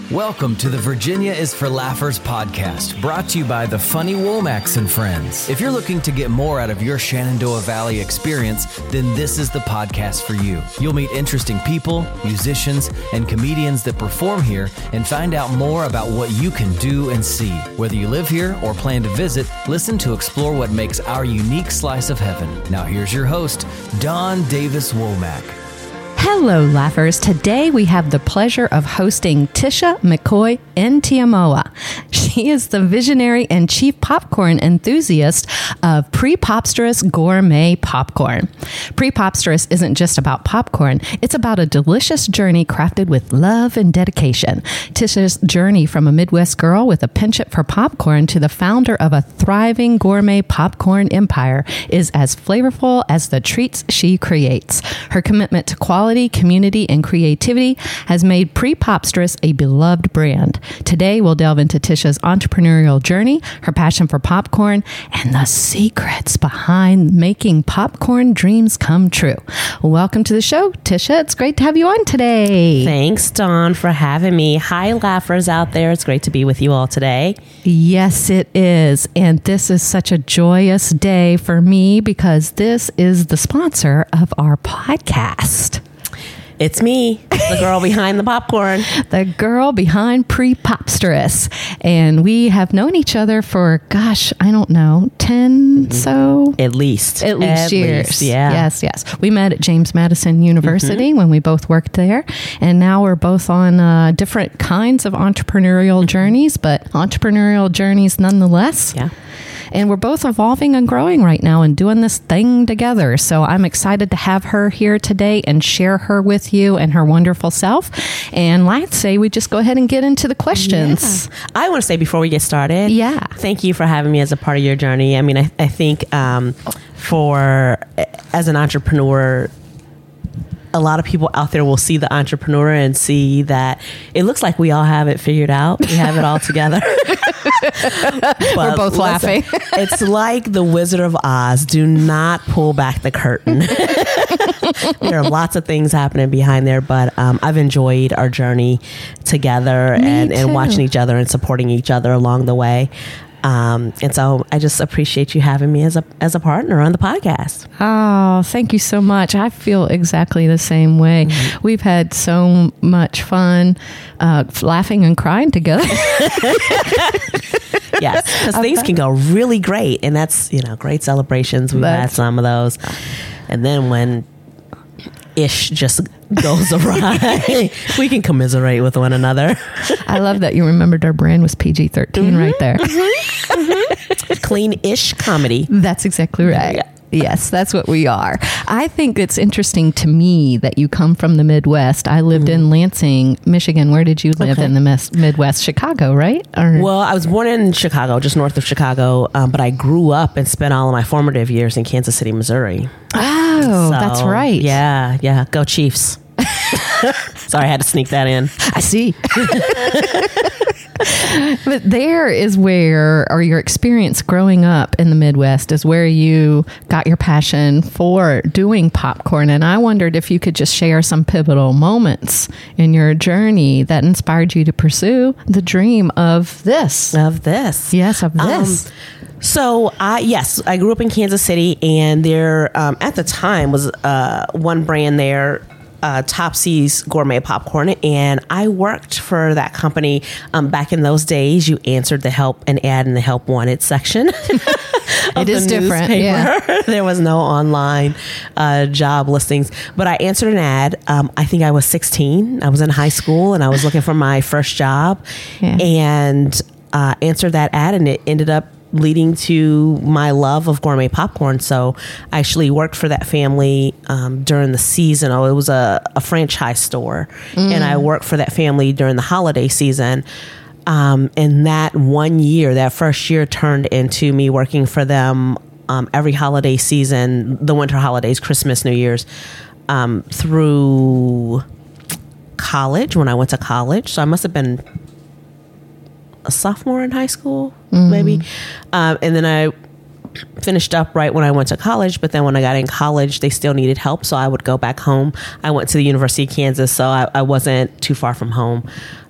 Welcome to the Virginia is for Laughers podcast, brought to you by the Funny Womax and Friends. If you're looking to get more out of your Shenandoah Valley experience, then this is the podcast for you. You'll meet interesting people, musicians, and comedians that perform here and find out more about what you can do and see. Whether you live here or plan to visit, listen to explore what makes our unique slice of heaven. Now here's your host, Don Davis Womack. Hello, Laughers. Today we have the pleasure of hosting Tisha McCoy Ntiamoa. She is the visionary and chief popcorn enthusiast of Prepopsterous Gourmet Popcorn. Prepopsterous isn't just about popcorn. It's about a delicious journey crafted with love and dedication. Tisha's journey from a Midwest girl with a penchant for popcorn to the founder of a thriving gourmet popcorn empire is as flavorful as the treats she creates. Her commitment to quality, community, and creativity has made Prepopsterous a beloved brand. Today, we'll delve into Tisha's entrepreneurial journey, her passion for popcorn, and the secrets behind making popcorn dreams come true. Welcome to the show, Tisha. It's great to have you on today. Thanks, Dawn, for having me. Hi, Laughers out there. It's great to be with you all today. Yes, it is. And this is such a joyous day for me because this is the sponsor of our podcast. It's me, the girl behind the popcorn. The girl behind Prepopsterous. And we have known each other for, gosh, I don't know, 10 so? At least years. Yeah. Yes. We met at James Madison University when we both worked there. And now we're both on different kinds of entrepreneurial journeys, but entrepreneurial journeys nonetheless. Yeah. And we're both evolving and growing right now and doing this thing together. So I'm excited to have her here today and share her with you and her wonderful self. And let's say we just go ahead and get into the questions. Yeah. I want to say before we get started, thank you for having me as a part of your journey. I mean, I think as an entrepreneur, a lot of people out there will see the entrepreneur and see that it looks like we all have it figured out. We have it all together. We're both laughing. It's like the Wizard of Oz. Do not pull back the curtain. There are lots of things happening behind there, but I've enjoyed our journey together and watching each other and supporting each other along the way. And so I just appreciate you having me as a partner on the podcast. Oh, thank you so much. I feel exactly the same way. Mm-hmm. We've had so much fun laughing and crying together. Yes, because things can go really great. And that's, great celebrations. We've had some of those. And then when ish just goes awry, we can commiserate with one another. I love that you remembered our brand was PG-13 right there. Clean-ish comedy. That's exactly right. Yeah. Yes, that's what we are. I think it's interesting to me that you come from the Midwest. I lived in Lansing, Michigan. Where did you live in the Midwest? Chicago, right? Well, I was born in Chicago, just north of Chicago, but I grew up and spent all of my formative years in Kansas City, Missouri. Oh, that's right. Yeah. Go Chiefs. Sorry, I had to sneak that in. I see. But there is where, or your experience growing up in the Midwest is where you got your passion for doing popcorn. And I wondered if you could just share some pivotal moments in your journey that inspired you to pursue the dream of this. Yes, of this. So, I grew up in Kansas City, and there, at the time, was one brand there, Topsy's Gourmet Popcorn, and I worked for that company. Back in those days, you answered the help and ad in the help wanted section. It is different. Yeah. There was no online job listings, but I answered an ad. I think I was 16. I was in high school and I was looking for my first job, and answered that ad, and it ended up leading to my love of gourmet popcorn. So I actually worked for that family during the season. It was a franchise store, and I worked for that family during the holiday season. And that that first year turned into me working for them every holiday season, the winter holidays, Christmas, New Year's, through college, when I went to college. So I must have been a sophomore in high school, maybe. And then I finished up right when I went to college, but then when I got in college, they still needed help, so I would go back home. I went to the University of Kansas, so I wasn't too far from home.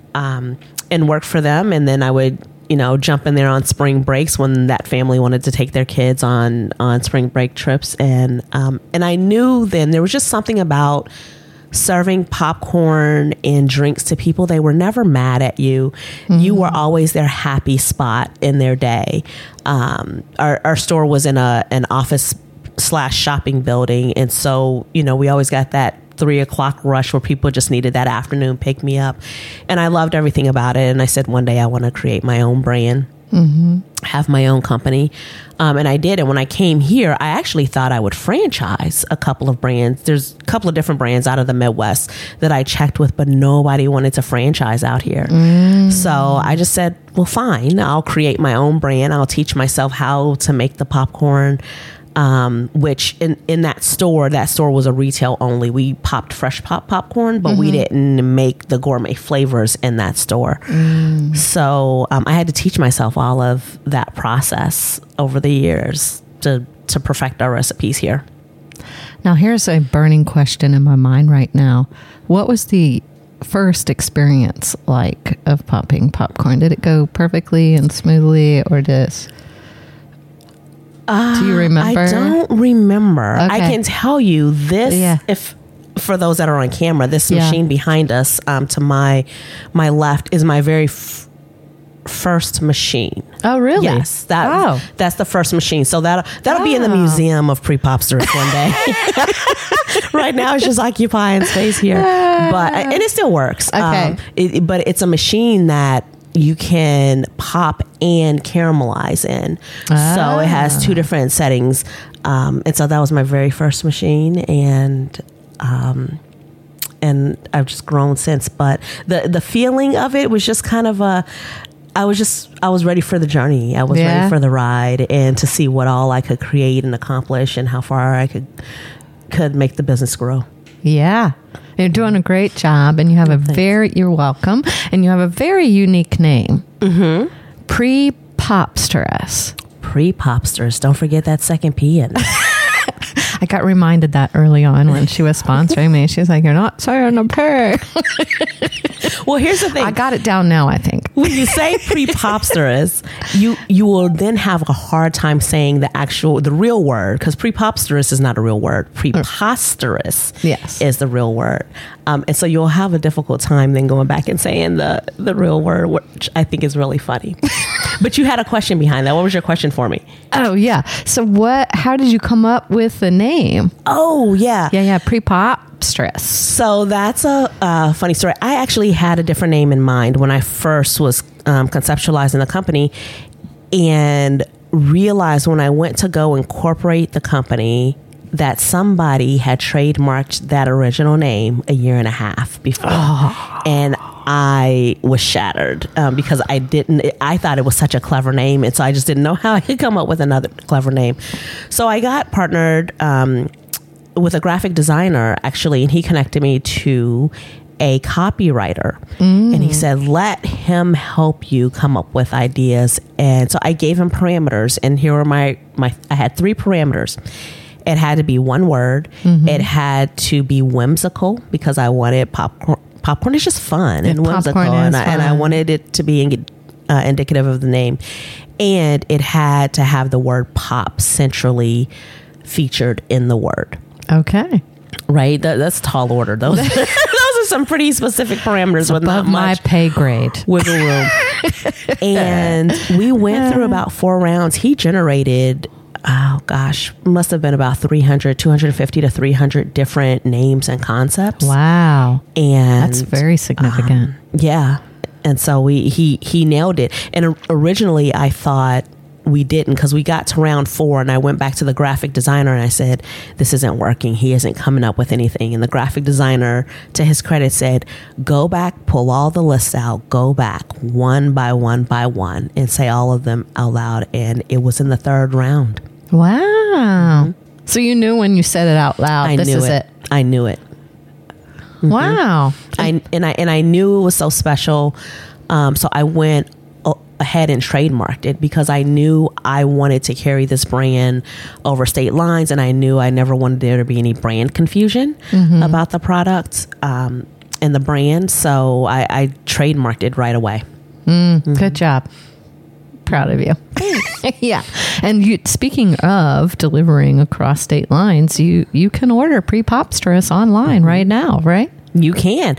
and work for them. And then I would, jump in there on spring breaks when that family wanted to take their kids on spring break trips. And I knew then there was just something about serving popcorn and drinks to people. They were never mad at you. Mm-hmm. You were always their happy spot in their day. Our store was in an office / shopping building. And so, we always got that 3:00 rush where people just needed that afternoon pick me up. And I loved everything about it. And I said, one day I want to create my own brand, have my own company. And I did. And when I came here, I actually thought I would franchise a couple of brands. There's a couple of different brands out of the Midwest that I checked with, but nobody wanted to franchise out here. So I just said, well, fine, I'll create my own brand. I'll teach myself how to make the popcorn. Which in that store was a retail only. We popped fresh popcorn, but we didn't make the gourmet flavors in that store. So I had to teach myself all of that process over the years to perfect our recipes here. Now, here's a burning question in my mind right now. What was the first experience like of popping popcorn? Did it go perfectly and smoothly, or just... Do you remember? I don't remember. Okay. I can tell you this, if for those that are on camera, this machine behind us to my left is my very first machine. Oh, really? Yes. That's the first machine. So that'll be in the Museum of Pre-Popsters one day. Right now it's just occupying space here. And it still works. Okay. But it's a machine that you can pop and caramelize in. So it has two different settings. And so that was my very first machine. And I've just grown since. But the feeling of it was just kind of I was ready for the journey. I was ready for the ride and to see what all I could create and accomplish and how far I could make the business grow. Yeah. You're doing a great job, and you have you're welcome, and you have a very unique name. Pre-Popsters. Pre-Popsters. Don't forget that second P in it. I got reminded that early on when she was sponsoring me. She was like, you're not saying a pay. Well, here's the thing. I got it down now, I think. When you say pre-popsterous, you will then have a hard time saying the real word, because pre-popsterous is not a real word. Preposterous is the real word. And so you'll have a difficult time then going back and saying the real word, which I think is really funny. But you had a question behind that. What was your question for me? Oh, yeah. So how did you come up with the name? Oh, yeah. Yeah. Pre-Popsters. So that's a funny story. I actually had a different name in mind when I first was conceptualizing the company, and realized when I went to go incorporate the company that somebody had trademarked that original name 1.5 years before. And I was shattered because I thought it was such a clever name. And so I just didn't know how I could come up with another clever name. So I got partnered with a graphic designer, actually, and he connected me to a copywriter. And he said, let him help you come up with ideas. And so I gave him parameters. And here were I had 3 parameters. It had to be one word. It had to be whimsical, because I wanted popcorn. Popcorn is just fun and whimsical, and I wanted it to be indicative of the name. And it had to have the word pop centrally featured in the word. Okay. Right? That's tall order. Those are some pretty specific parameters with not much my pay grade wiggle room. And we went through about 4 rounds. He generated... must have been about 250 to 300 different names and concepts. Wow. And that's very significant. Yeah. And so he nailed it. And originally I thought we didn't, because we got to round 4 and I went back to the graphic designer and I said, this isn't working. He isn't coming up with anything. And the graphic designer, to his credit, said, go back, pull all the lists out, go back one by one by one and say all of them out loud. And it was in the 3rd round. Wow. So you knew when you said it out loud, this is it. I knew it. Wow. I knew it was so special. So I went ahead and trademarked it, because I knew I wanted to carry this brand over state lines, and I knew I never wanted there to be any brand confusion about the product. and the brand. So I trademarked it right away. Good job. Proud of you. Yeah. And speaking of delivering across state lines, you can order Prepopsterous online right now, right? You can.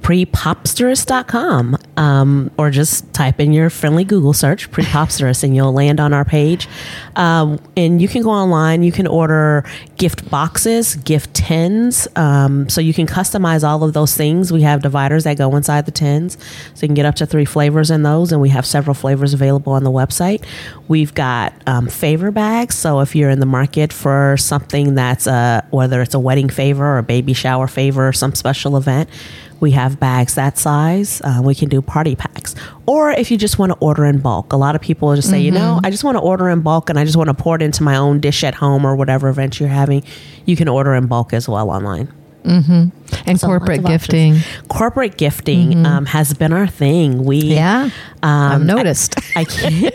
Prepopsterous.com, or just type in your friendly Google search, Prepopsterous, and you'll land on our page. And you can go online. You can order gift boxes, gift tins. So you can customize all of those things. We have dividers that go inside the tins. So you can get up to 3 flavors in those. And we have several flavors available on the website. We've got favor bags. So if you're in the market for something that's whether it's a wedding favor or a baby shower favor or some special event, we have bags that size. We can do party packs. Or if you just want to order in bulk. A lot of people just say, I just want to order in bulk and I just want to pour it into my own dish at home or whatever event you're having. You can order in bulk as well online. And so corporate gifting. Corporate gifting has been our thing. I've noticed. I can't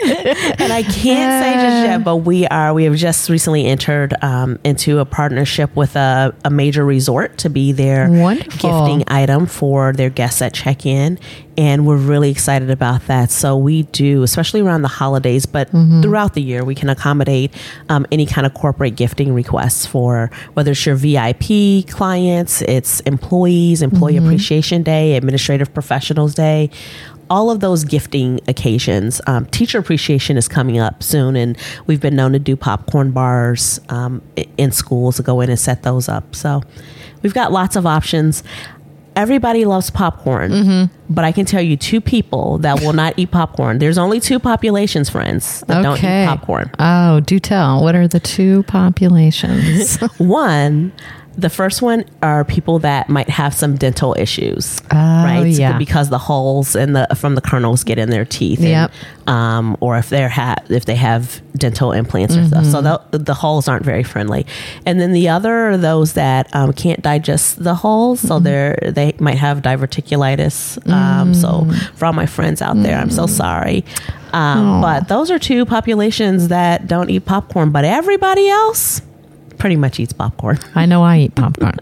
say just yet, but we have just recently entered into a partnership with a major resort to be their gifting item for their guests that check in. And we're really excited about that. So we do, especially around the holidays, but throughout the year, we can accommodate any kind of corporate gifting requests for whether it's your VIP clients, it's employees, Employee Appreciation Day, Administrative Professionals Day, all of those gifting occasions. Teacher Appreciation is coming up soon, and we've been known to do popcorn bars in schools to go in and set those up. So we've got lots of options. Everybody loves popcorn, but I can tell you 2 people that will not eat popcorn. There's only 2 populations, friends, that don't eat popcorn. Oh, do tell. What are the 2 populations? The first one are people that might have some dental issues, right? Yeah. Because the holes from the kernels get in their teeth, or if they have dental implants or stuff. So the holes aren't very friendly. And then the other are those that can't digest the holes, so they might have diverticulitis. So for all my friends out there, I'm so sorry. But those are 2 populations that don't eat popcorn, but everybody else pretty much eats popcorn. I know I eat popcorn.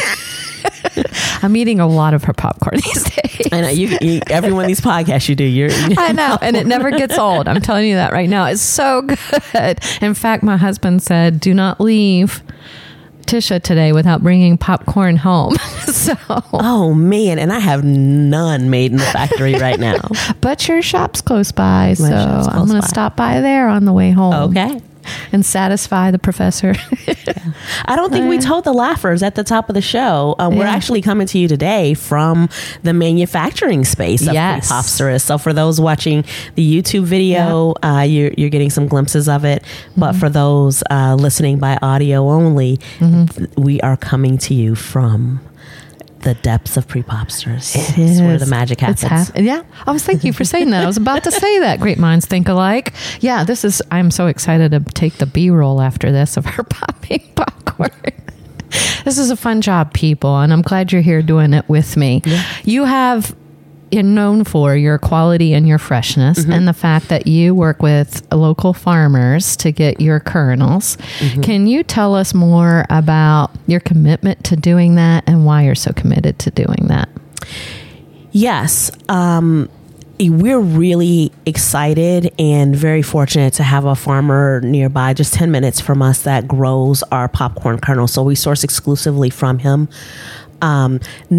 I'm eating a lot of her popcorn these days. I know you every one of these podcasts you do. I know, and it never gets old. I'm telling you that right now. It's so good. In fact, my husband said, "Do not leave Tisha today without bringing popcorn home." Oh man, and I have none made in the factory right now. But your shop's close by, so I'm going to stop by there on the way home. Okay. And satisfy the professor. I don't think we told the laughers at the top of the show. We're actually coming to you today from the manufacturing space of Prepopsterous. So for those watching the YouTube video, you're getting some glimpses of it. But for those listening by audio only, we are coming to you from the depths of Prepopsterous. It is where the magic happens. Thank you for saying that. I was about to say that. Great minds think alike. Yeah, I'm so excited to take the B-roll after this of her popping popcorn. This is a fun job, people, and I'm glad you're here doing it with me. You're known for your quality and your freshness, and the fact that you work with local farmers to get your kernels. Can you tell us more about your commitment to doing that and why you're so committed to doing that? Yes. We're really excited and very fortunate to have a farmer nearby, just 10 minutes from us, that grows our popcorn kernels. So we source exclusively from him. So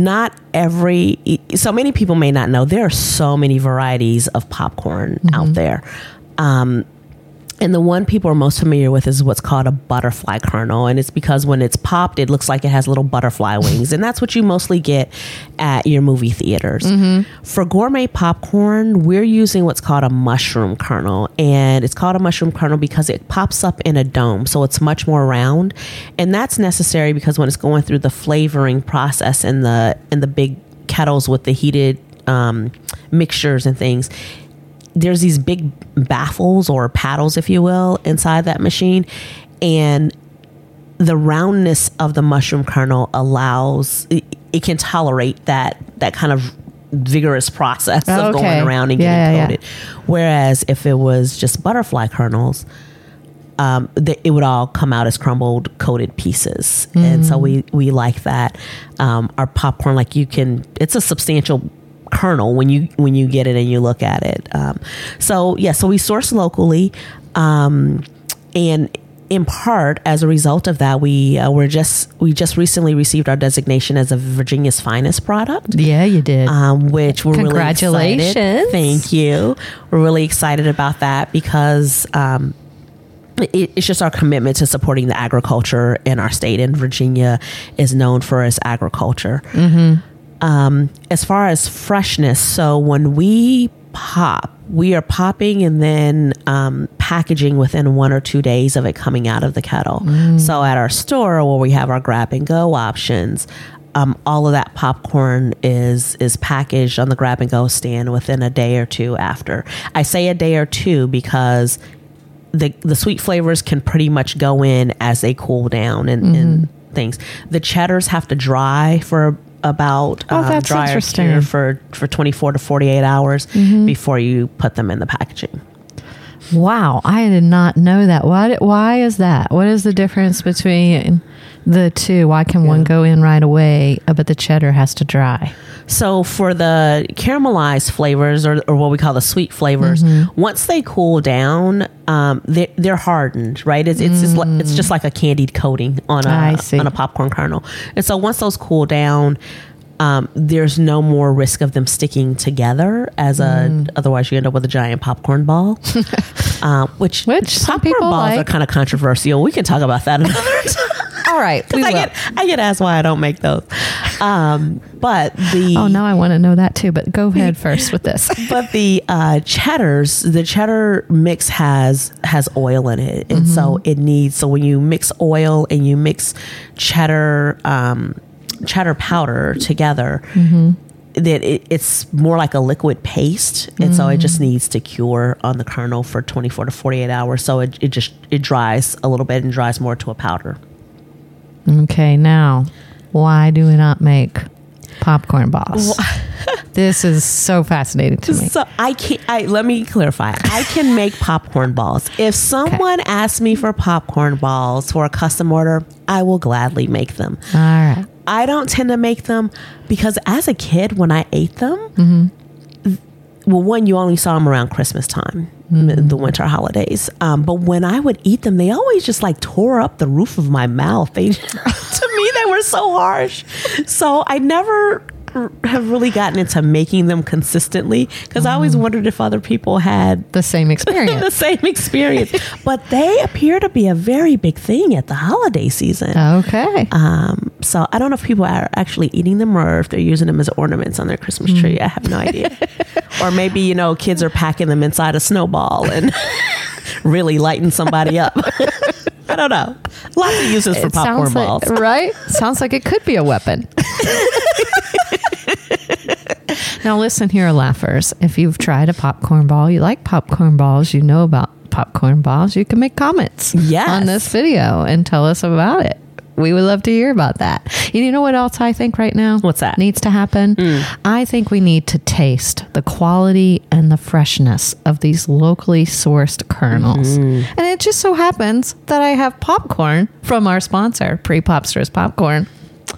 many people may not know there are so many varieties of popcorn out there. And the one people are most familiar with is what's called a butterfly kernel. And it's because when it's popped, it looks like it has little butterfly wings. And that's what you mostly get at your movie theaters. For gourmet popcorn, we're using what's called a mushroom kernel. And it's called a mushroom kernel because it pops up in a dome. So it's much more round. And that's necessary because when it's going through the flavoring process in the big kettles with the heated mixtures and things, there's these big baffles or paddles, if you will, inside that machine. And the roundness of the mushroom kernel allows, it can tolerate that kind of vigorous process of going around and getting coated. Whereas if it was just butterfly kernels, it would all come out as crumbled coated pieces. And so we like that. Our popcorn, it's a substantial kernel when you get it and you look at it. So we source locally, and in part as a result of that, we just recently received our designation as a Virginia's Finest product. Yeah, you did. Which we're congratulations. Really excited. Thank you. We're really excited about that because it's just our commitment to supporting the agriculture in our state, and Virginia is known for its agriculture. As far as freshness, so when we pop, we are popping and then packaging within 1 or 2 days of it coming out of the kettle. So at our store where we have our grab and go options, all of that popcorn is packaged on the grab and go stand within a day or two after. I say a day or two because the sweet flavors can pretty much go in as they cool down and things. The cheddars have to dry for about that's dry interesting. for 24 to 48 hours before you put them in the packaging. Wow, I did not know that. Why is that? What is the difference between the two? Why can one go in right away, but the cheddar has to dry? So for the caramelized flavors or what we call the sweet flavors, once they cool down, they're hardened, right? It's just like a candied coating on a popcorn kernel. And so once those cool down, there's no more risk of them sticking together otherwise you end up with a giant popcorn ball. Which some popcorn people balls are kind of controversial. We can talk about that another time. All right. I get asked why I don't make those. But now I want to know that too, but go ahead first with this. But the cheddar mix has oil in it. And so when you mix oil and you mix cheddar powder together, that it's more like a liquid paste. And so it just needs to cure on the kernel for 24 to 48 hours. So it dries a little bit and dries more to a powder. Okay, now, why do we not make popcorn balls? This is so fascinating to me. So let me clarify. I can make popcorn balls. If someone asks me for popcorn balls for a custom order, I will gladly make them. All right. I don't tend to make them because as a kid, when I ate them, well, one, you only saw them around Christmas time, the winter holidays. But when I would eat them, they always just tore up the roof of my mouth. To me, they were so harsh. So I never have really gotten into making them consistently because I always wondered if other people had the same experience. But they appear to be a very big thing at the holiday season. Okay. So I don't know if people are actually eating them or if they're using them as ornaments on their Christmas tree. I have no idea. Or maybe, kids are packing them inside a snowball and really lighting somebody up. I don't know. Lots of uses for popcorn balls. Right? Sounds like it could be a weapon. Now listen here, laughers. If you've tried a popcorn ball, you like popcorn balls, you know about popcorn balls, you can make comments on this video and tell us about it. We would love to hear about that. You know what else I think right now? What's that? Needs to happen? I think we need to taste the quality and the freshness of these locally sourced kernels. And it just so happens that I have popcorn from our sponsor, Pre-Popsters Popcorn.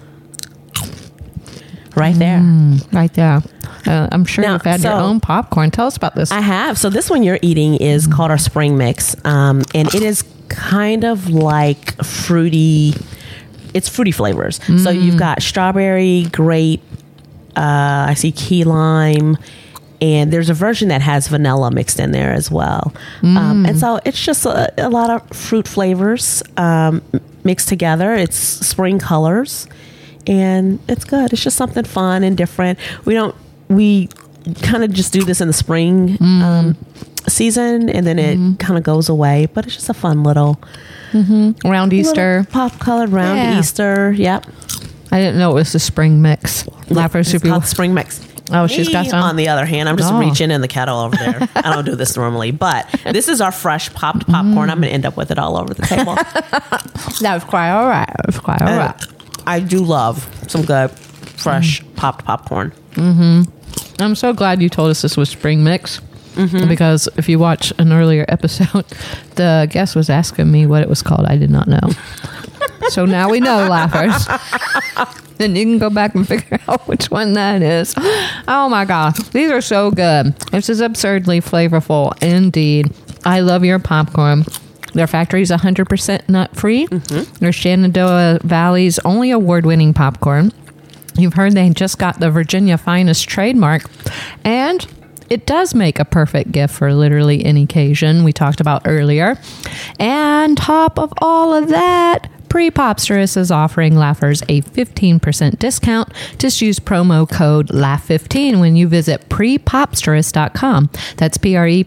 Right there. Right there. I'm sure you've had your own popcorn. Tell us about this. I have. So this one you're eating is called our spring mix. And it is kind of like fruity. It's fruity flavors. So you've got strawberry, grape, I see key lime, and there's a version that has vanilla mixed in there as well. And so it's just a lot of fruit flavors mixed together. It's spring colors. And it's good. It's just something fun and different. We kind of just do this in the spring season, and then it kind of goes away. But it's just a fun little round Easter, pop colored round Easter. Yep. I didn't know it was the spring mix. It's called spring mix. Oh, she's got some. On the other hand, I'm just reaching in the kettle over there. I don't do this normally, but this is our fresh popped popcorn. I'm going to end up with it all over the table. That was quite all right. I do love some good, fresh, popped popcorn. I'm so glad you told us this was spring mix because if you watch an earlier episode, the guest was asking me what it was called. I did not know. So now we know, laughers. Then you can go back and figure out which one that is. Oh my gosh. These are so good. This is absurdly flavorful indeed. I love your popcorn. Their factory is 100% nut-free. Their Shenandoah Valley's only award-winning popcorn. You've heard they just got the Virginia Finest trademark. And it does make a perfect gift for literally any occasion we talked about earlier. And top of all of that, Pre-Popsterous is offering laughers a 15% discount. Just use promo code LAUGH15 when you visit prepopsterous.com. That's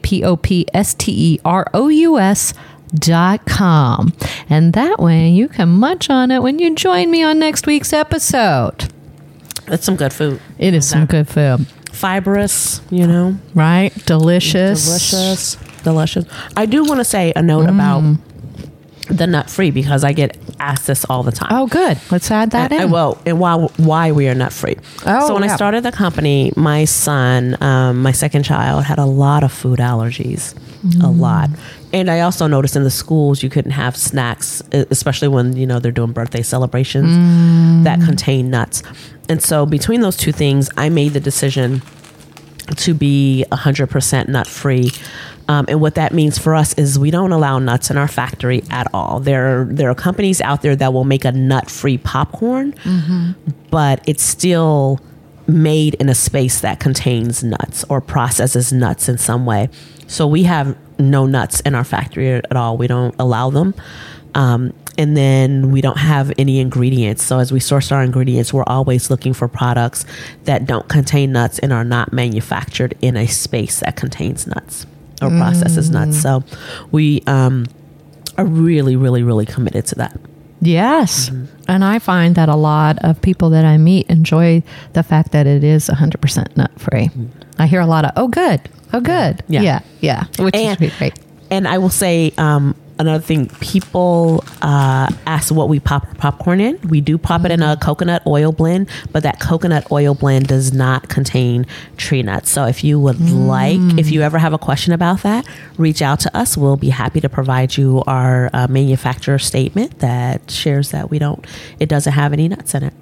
prepopsterous.com. And that way you can munch on it when you join me on next week's episode. It's some good food. It is some good food. Fibrous, you know. Right? Delicious. Delicious. I do want to say a note about the nut-free because I get asked this all the time. Oh, good. Let's add that in. And why we are nut-free. So when I started the company, my son, my second child, had a lot of food allergies. A lot. And I also noticed in the schools you couldn't have snacks, especially when, you know, they're doing birthday celebrations that contain nuts. And so between those two things, I made the decision to be 100% nut-free. And what that means for us is we don't allow nuts in our factory at all. There are companies out there that will make a nut-free popcorn, but it's still made in a space that contains nuts or processes nuts in some way. So we have no nuts in our factory at all. We don't allow them. And then we don't have any ingredients. So as we source our ingredients, we're always looking for products that don't contain nuts and are not manufactured in a space that contains nuts or processes nuts. So we are really, really, really committed to that. Yes. And I find that a lot of people that I meet enjoy the fact that it is 100% nut-free. I hear a lot of, oh, good. Yeah. Which is great. And I will say another thing, people ask what we pop our popcorn in. We do pop it in a coconut oil blend, but that coconut oil blend does not contain tree nuts. So if you would if you ever have a question about that, reach out to us. We'll be happy to provide you our manufacturer statement that shares that it doesn't have any nuts in it.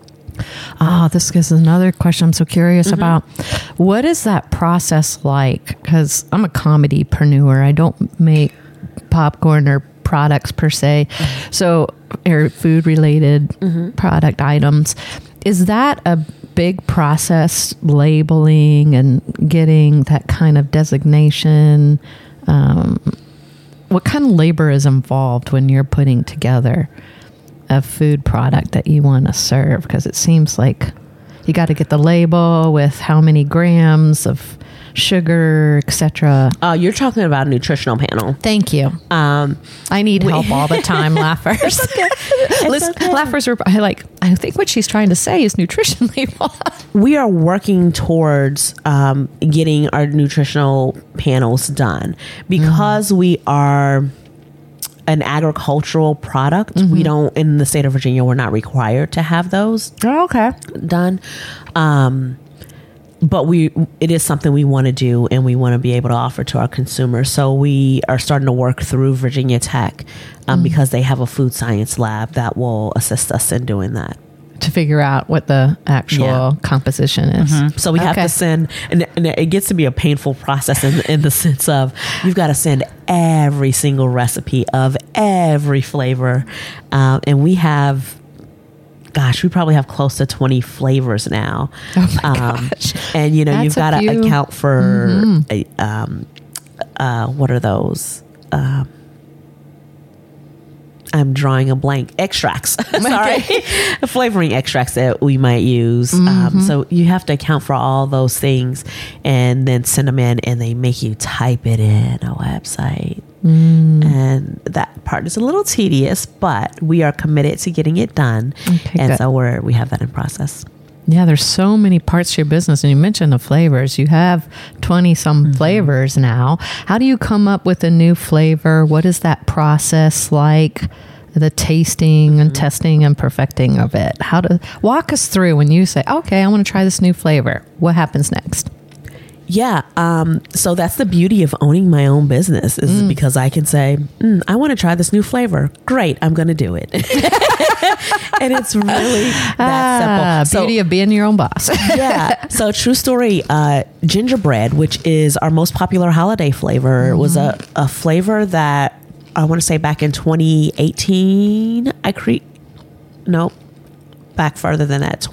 Oh, this is another question I'm so curious about. What is that process like? Because I'm a comedypreneur. I don't make popcorn or products per se. So, or food related product items. Is that a big process, labeling and getting that kind of designation? What kind of labor is involved when you're putting together a food product that you want to serve? Because it seems like you got to get the label with how many grams of sugar, etc. You're talking about a nutritional panel. Thank you. I need help all the time, laughers. Laughers are like, I think what she's trying to say is nutrition label. We are working towards getting our nutritional panels done because we are an agricultural product. We don't, in the state of Virginia, we're not required to have those done. But it is something we want to do and we want to be able to offer to our consumers. So we are starting to work through Virginia Tech because they have a food science lab that will assist us in doing that. To figure out what the actual composition is. So we have to send, and it gets to be a painful process in the sense of you've got to send every single recipe of every flavor. And we have, we probably have close to 20 flavors now. Oh my gosh. And you've got to account for, what are those? I'm drawing a blank. Extracts. Sorry. Flavoring extracts that we might use. So you have to account for all those things and then send them in and they make you type it in a website. And that part is a little tedious, but we are committed to getting it done. So we have that in process. Yeah, there's so many parts to your business. And you mentioned the flavors. You have 20-some flavors now. How do you come up with a new flavor? What is that process like? The tasting and testing and perfecting of it. Walk us through when you say, okay, I want to try this new flavor. What happens next? Yeah. So that's the beauty of owning my own business is because I can say, I want to try this new flavor. Great. I'm going to do it. And it's really that simple. Beauty of being your own boss. Yeah. So true story, gingerbread, which is our most popular holiday flavor, was a flavor that I want to say back in 2018, back further than that,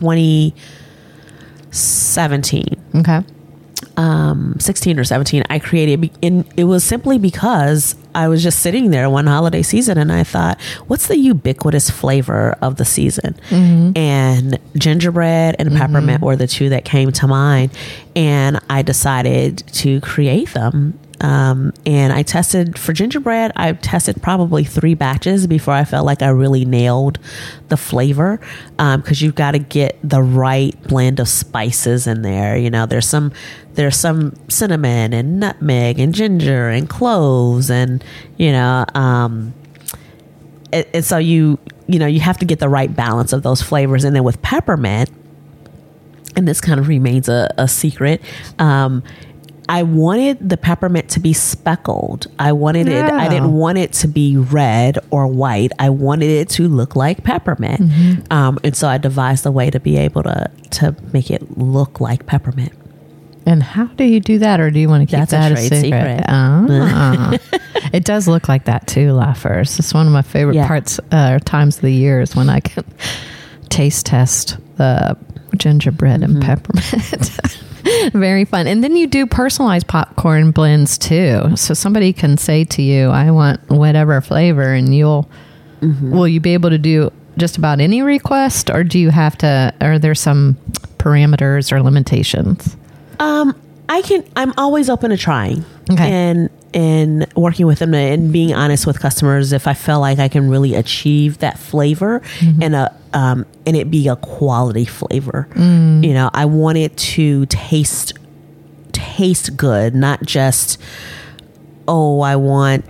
2017. Okay. 16 or 17, I created, and it was simply because I was just sitting there one holiday season and I thought, what's the ubiquitous flavor of the season? And gingerbread and peppermint were the two that came to mind. And I decided to create them. And I tested for gingerbread. I tested probably 3 batches before I felt like I really nailed the flavor. Cause you've got to get the right blend of spices in there. You know, there's some cinnamon and nutmeg and ginger and cloves and, and so you have to get the right balance of those flavors. And then with peppermint, and this kind of remains a secret, I wanted the peppermint to be speckled. I didn't want it to be red or white. I wanted it to look like peppermint. And so I devised a way to be able to make it look like peppermint. And how do you do that, or do you want to keep that a secret? It does look like that too, Laughers. It's one of my favorite parts or times of the year is when I can taste test the gingerbread and peppermint. Very fun. And then you do personalized popcorn blends too. So somebody can say to you, I want whatever flavor, and will you be able to do just about any request, or do you have to, are there some parameters or limitations? I'm always open to trying. Okay. And working with them and being honest with customers if I feel like I can really achieve that flavor and it be a quality flavor. I want it to taste good, not just, I want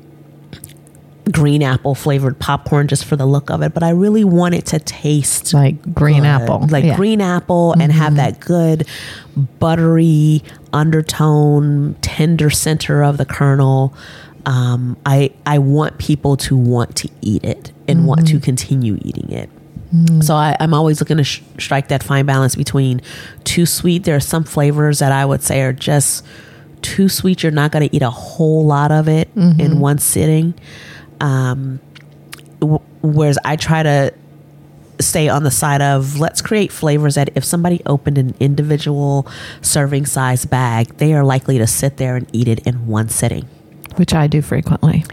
green apple flavored popcorn just for the look of it, but I really want it to taste like green apple, green apple, and have that good buttery undertone, tender center of the kernel. I want people to want to eat it and want to continue eating it. So I'm always looking to strike that fine balance between too sweet. There are some flavors that I would say are just too sweet. You're not going to eat a whole lot of it in one sitting. Whereas I try to stay on the side of, let's create flavors that if somebody opened an individual serving size bag, they are likely to sit there and eat it in one sitting. Which I do frequently.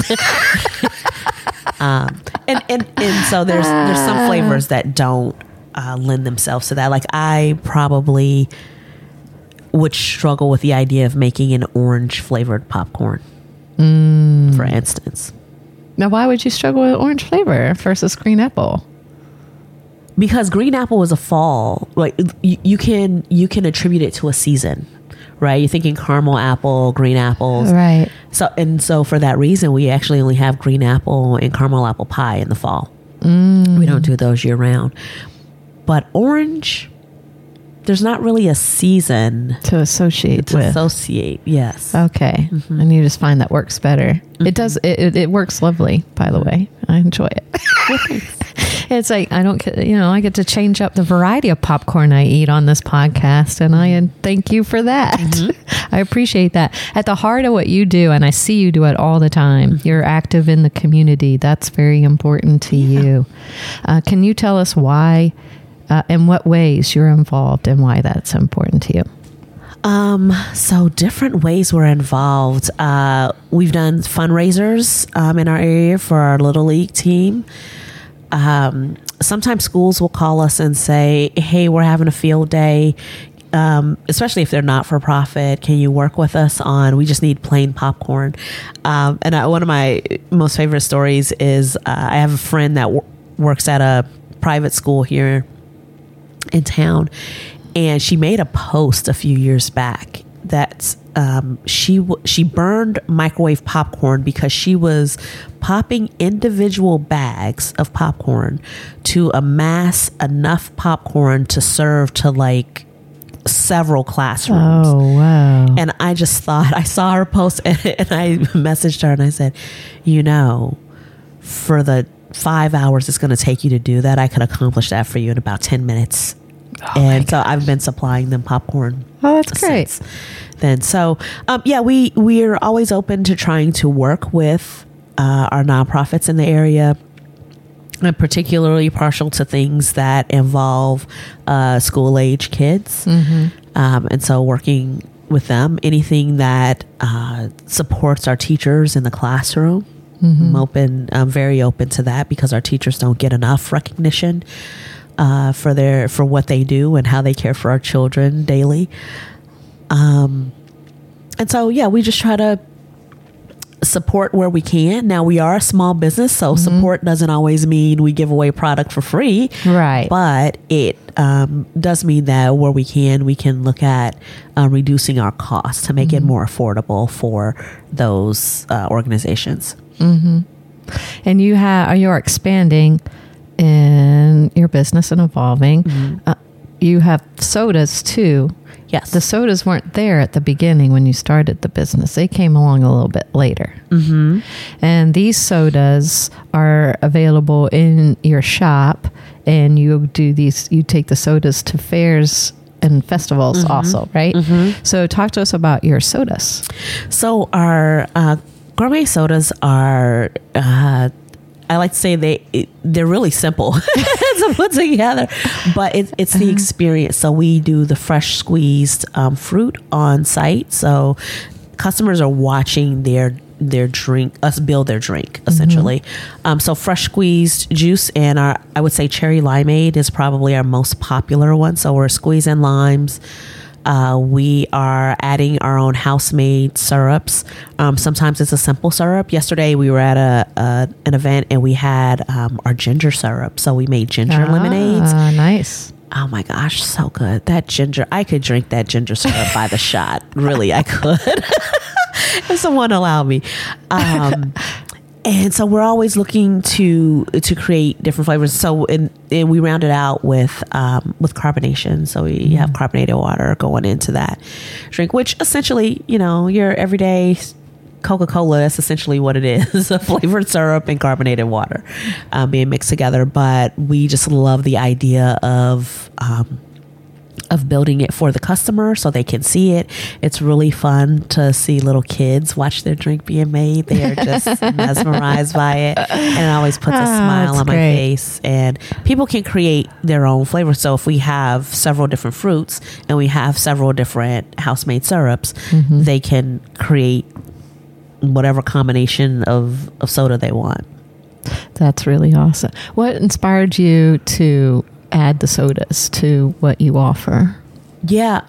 And so there's some flavors that don't lend themselves to that. Like I probably would struggle with the idea of making an orange flavored popcorn, for instance. Now, why would you struggle with orange flavor versus green apple? Because green apple is a fall. Like you can attribute it to a season, right? You're thinking caramel apple, green apples, right? So for that reason, we actually only have green apple and caramel apple pie in the fall. We don't do those year round. But orange, there's not really a season to associate with. Yes. Okay. And you just find that works better. It does. It works lovely, by the way. I enjoy it. It's like, I get to change up the variety of popcorn I eat on this podcast, and I thank you for that. I appreciate that. At the heart of what you do, and I see you do it all the time, you're active in the community. That's very important to you. Can you tell us why, in what ways you're involved and why that's important to you? So different ways we're involved. We've done fundraisers in our area for our Little League team. Sometimes schools will call us and say, hey, we're having a field day, especially if they're not for profit. Can you work with us on, we just need plain popcorn. One of my most favorite stories is I have a friend that works at a private school here in town, and she made a post a few years back that she burned microwave popcorn because she was popping individual bags of popcorn to amass enough popcorn to serve to like several classrooms. Oh, wow. And I just thought, I saw her post and I messaged her and I said, for the 5 hours it's going to take you to do that, I could accomplish that for you in about 10 minutes. And so I've been supplying them popcorn. Oh, that's great. Since then. So, we're always open to trying to work with our nonprofits in the area. I'm particularly partial to things that involve school-age kids. And so working with them, anything that supports our teachers in the classroom, I'm very open to that because our teachers don't get enough recognition for what they do and how they care for our children daily. And so, we just try to support where we can. Now, we are a small business, so support doesn't always mean we give away product for free. Right. But it does mean that where we can look at reducing our costs to make it more affordable for those organizations. And you're expanding in your business and evolving. You have sodas too. Yes. The sodas weren't there at the beginning when you started the business. They came along a little bit later. And these sodas are available in your shop, and you take the sodas to fairs and festivals also, right? So talk to us about your sodas. So our gourmet sodas are, I like to say they're really simple to put together, but it's the experience. So we do the fresh squeezed fruit on site. So customers are watching us build their drink essentially. So fresh squeezed juice and I would say cherry limeade is probably our most popular one. So we're squeezing limes. We are adding our own house-made syrups. Sometimes it's a simple syrup. Yesterday we were at an event and we had our ginger syrup. So we made ginger lemonades. Nice. Oh my gosh, so good. That ginger, I could drink that ginger syrup by the shot. Really, I could. If someone allowed me. And so we're always looking to create different flavors. So and we round it out with carbonation. So we have carbonated water going into that drink, which essentially, your everyday Coca-Cola, that's essentially what it is, a flavored syrup and carbonated water being mixed together. But we just love the idea of building it for the customer so they can see it. It's really fun to see little kids watch their drink being made. They are just mesmerized by it. And it always puts a smile on my face. And people can create their own flavor. So if we have several different fruits and we have several different house-made syrups, they can create whatever combination of soda they want. That's really awesome. What inspired you to add the sodas to what you offer? Yeah.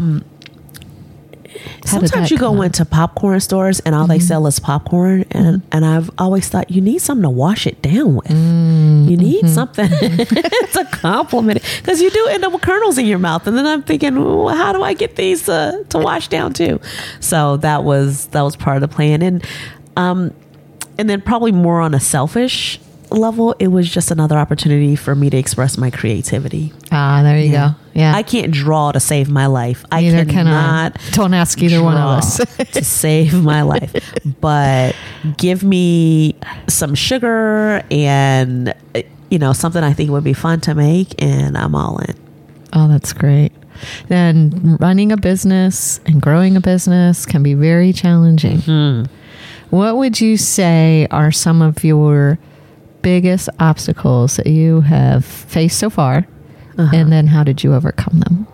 Sometimes you go into popcorn stores and all they sell is popcorn. And I've always thought you need something to wash it down with. You need something to complement it. Because you do end up with kernels in your mouth. And then I'm thinking, well, how do I get these to wash down too? So that was part of the plan. And then probably more on a selfish level, it was just another opportunity for me to express my creativity. There you go. Yeah. I can't draw to save my life. Neither I cannot. Don't ask either one of us to save my life. But give me some sugar and something I think would be fun to make, and I'm all in. Oh, that's great. Then running a business and growing a business can be very challenging. What would you say are some of your biggest obstacles that you have faced so far, and then how did you overcome them?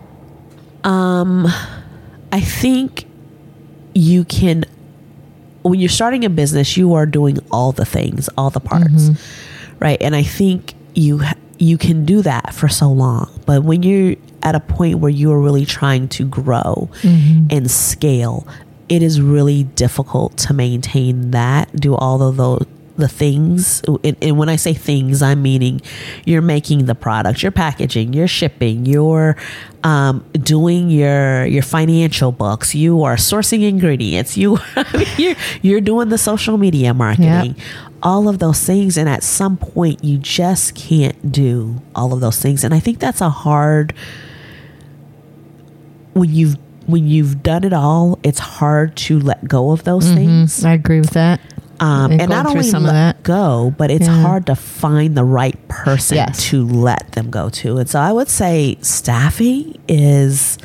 I think you can, when you're starting a business, you are doing all the things, all the parts, right? And I think you can do that for so long, but when you're at a point where you are really trying to grow and scale, it is really difficult to maintain that, do all of the things. And when I say things, I'm meaning you're making the product, you're packaging, you're shipping, you're doing your financial books, you are sourcing ingredients, you're doing the social media marketing, all of those things. And at some point you just can't do all of those things. And I think that's a hard when you've done it all, it's hard to let go of those things. I agree with that. And not only let go, but it's hard to find the right person to let them go to. And so I would say staffing is,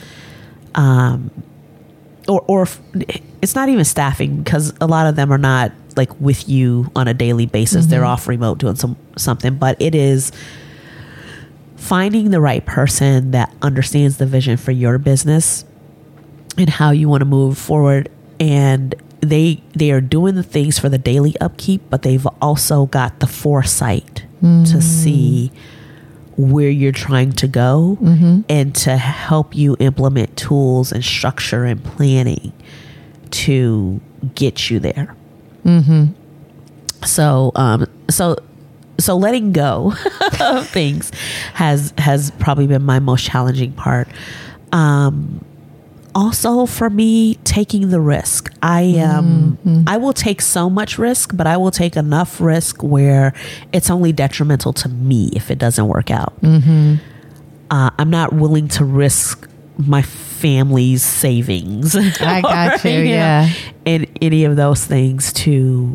or it's not even staffing, because a lot of them are not like with you on a daily basis. They're off remote doing something, but it is finding the right person that understands the vision for your business and how you want to move forward. And they are doing the things for the daily upkeep, but they've also got the foresight to see where you're trying to go and to help you implement tools and structure and planning to get you there. So letting go of things has probably been my most challenging part. Also, for me, taking the risk. I will take so much risk, but I will take enough risk where it's only detrimental to me if it doesn't work out. I'm not willing to risk my family's savings. I got you, yeah. And any of those things to...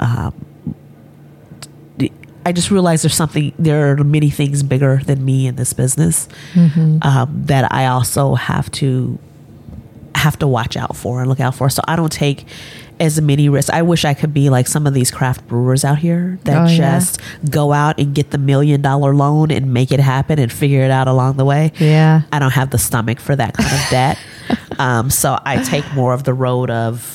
I just realized there are many things bigger than me in this business that I also have to watch out for and look out for. So I don't take as many risks. I wish I could be like some of these craft brewers out here that just go out and get the $1 million loan and make it happen and figure it out along the way. Yeah. I don't have the stomach for that kind of debt. So I take more of the road of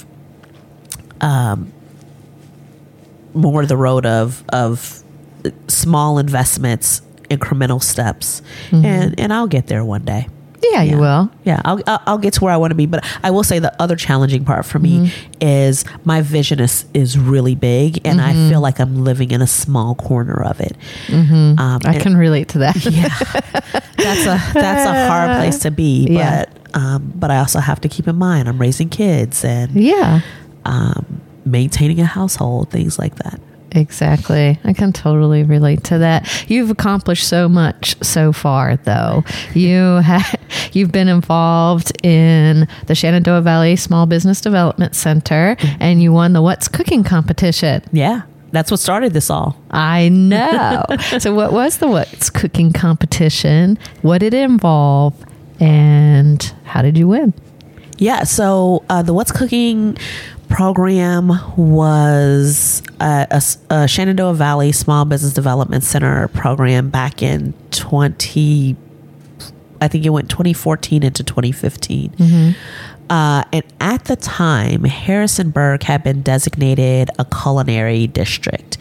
small investments, incremental steps, and I'll get there one day. Yeah, you will. Yeah, I'll get to where I want to be. But I will say the other challenging part for me is my vision is really big, and I feel like I'm living in a small corner of it. I can relate to that. Yeah, that's a hard place to be. But I also have to keep in mind I'm raising kids and maintaining a household, things like that. Exactly. I can totally relate to that. You've accomplished so much so far, though. You've been involved in the Shenandoah Valley Small Business Development Center, and you won the What's Cooking competition. Yeah, that's what started this all. I know. So what was the What's Cooking competition? What did it involve? And how did you win? Yeah, so the What's Cooking program was a Shenandoah Valley Small Business Development Center program back in 2014 into 2015. And at the time, Harrisonburg had been designated a culinary district.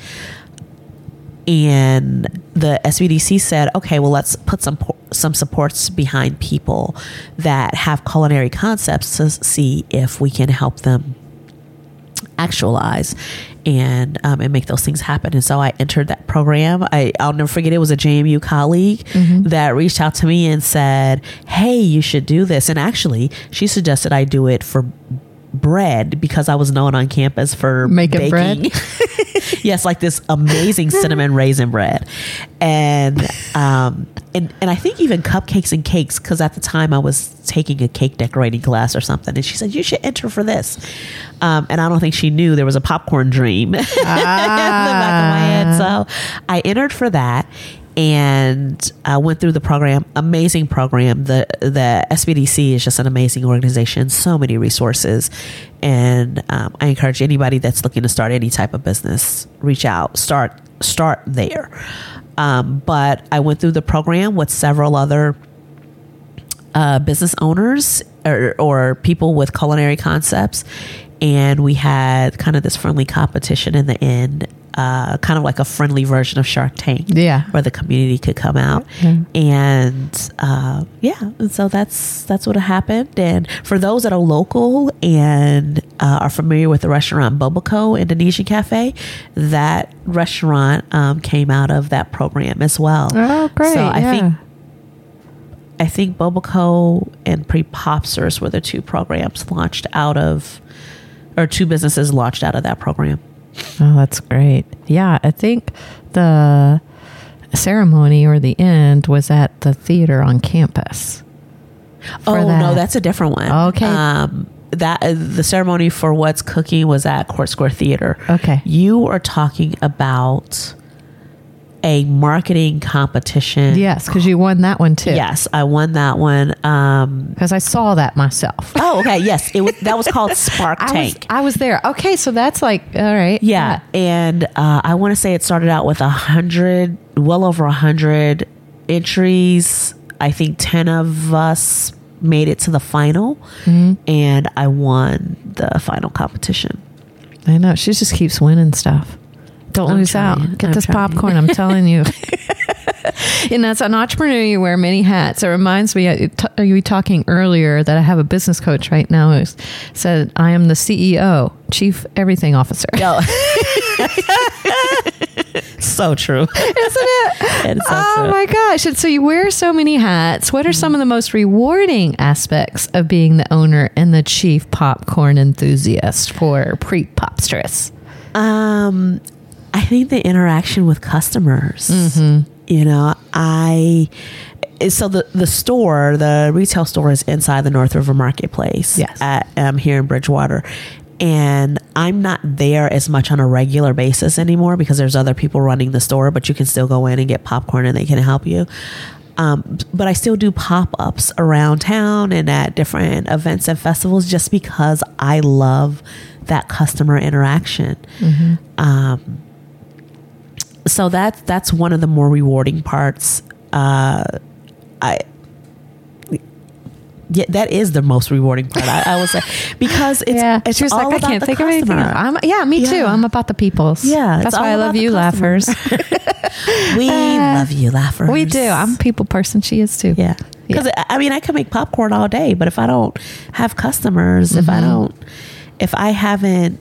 And the SBDC said, okay, well, let's put some supports behind people that have culinary concepts to see if we can help them actualize and make those things happen. And so I entered that program. I'll never forget, it was a JMU colleague that reached out to me and said, hey, you should do this. And actually, she suggested I do it for bread because I was known on campus for making baking. Bread. Yes, like this amazing cinnamon raisin bread. And I think even cupcakes and cakes, because at the time I was taking a cake decorating class or something. And she said, you should enter for this. And I don't think she knew there was a popcorn dream in the back of my head. So I entered for that. And I went through the program. Amazing program. The SBDC is just an amazing organization. So many resources. And I encourage anybody that's looking to start any type of business, reach out, start there. But I went through the program with several other business owners or people with culinary concepts. And we had kind of this friendly competition in the end. Kind of like a friendly version of Shark Tank, where the community could come out, and so that's what happened. And for those that are local and are familiar with the restaurant Boboco Indonesian Cafe, that restaurant came out of that program as well. Oh, great! So I think Boboco and Pre-Popsters were the two programs two businesses launched out of that program. Oh, that's great. Yeah, I think the ceremony or the end was at the theater on campus. for Oh that? no, that's a different one. Okay. That the ceremony for What's Cooking was at Court Square Theater. Okay. You are talking about a marketing competition. Yes, because you won that one too. Yes, I won that one. Because I saw that myself. Oh, okay. Yes, that was called Spark Tank. I was there. Okay, so that's like, all right. Yeah, and I want to say it started out with 100, well over 100 entries. I think 10 of us made it to the final, and I won the final competition. I know. She just keeps winning stuff. Don't I'm lose trying. out. Get I'm this trying. popcorn. I'm telling you. And as an entrepreneur, you wear many hats. It reminds me, you were talking earlier that I have a business coach right now who said, I am the CEO, Chief Everything Officer. Yo. So true. Isn't it? It's so Oh true. my gosh. And so you wear so many hats. What are some of the most rewarding aspects of being the owner and the chief popcorn enthusiast for Pre-Popstress? I think the interaction with customers. You know, so the store, the retail store is inside the North River Marketplace. Yes. Here in Bridgewater. And I'm not there as much on a regular basis anymore because there's other people running the store, but you can still go in and get popcorn and they can help you. But I still do pop-ups around town and at different events and festivals just because I love that customer interaction. So that's one of the more rewarding parts. Yeah, that is the most rewarding part. I would say because it's She was all like, I about can't the think of anything. customer. Me too. Yeah. I'm about the peoples. Yeah, That's it's why I all love about you, the laughers. We love you, laughers. We do. I'm a people person. She is too. Yeah. Because I mean, I can make popcorn all day, but if I don't have customers, if I haven't,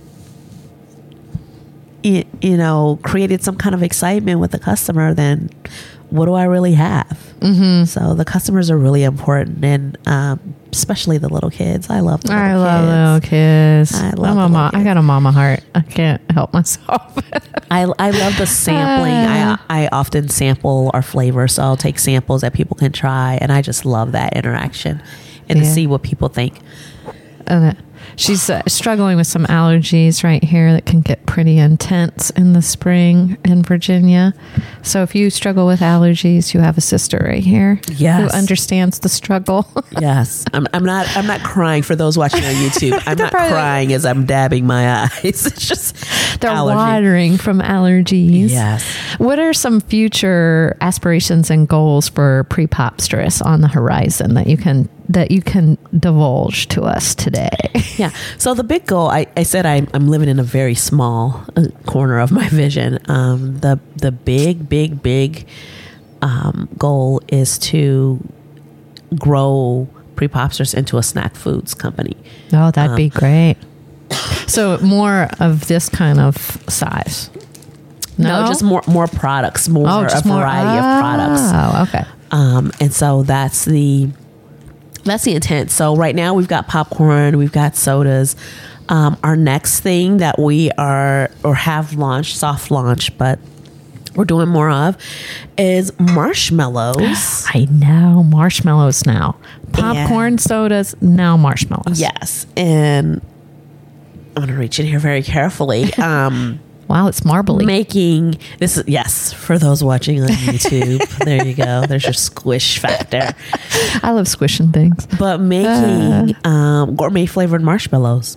created some kind of excitement with the customer, then what do I really have? So the customers are really important, and especially the little kids. I love the little kids. love little kids. I love the little kids. I got a mama heart. I can't help myself. I love the sampling. I often sample our flavors, so I'll take samples that people can try, and I just love that interaction and to see what people think. She's struggling with some allergies right here that can get pretty intense in the spring in Virginia. So if you struggle with allergies, you have a sister right here who understands the struggle. Yes, I'm not crying for those watching on YouTube. I'm not crying as I'm dabbing my eyes. It's just they're allergy. watering from allergies. Yes. What are some future aspirations and goals for Pre-Popstress on the horizon that you can divulge to us today? Yeah. So the big goal, I said I'm living in a very small corner of my vision. The big goal is to grow Pre-Popstress into a snack foods company. Oh, that'd be great. So more of this kind of size. No, just more products, variety of products. Oh, okay. And so that's the intent. So right now we've got popcorn, we've got sodas. Our next thing that we have launched, soft launch, but we're doing more of, is marshmallows. I know, marshmallows now. Popcorn, sodas, now marshmallows. Yes. And I'm going to reach in here very carefully. Wow, it's marbly. Making this is, yes, for those watching on YouTube. There you go. There's your squish factor. I love squishing things. But making gourmet flavored marshmallows.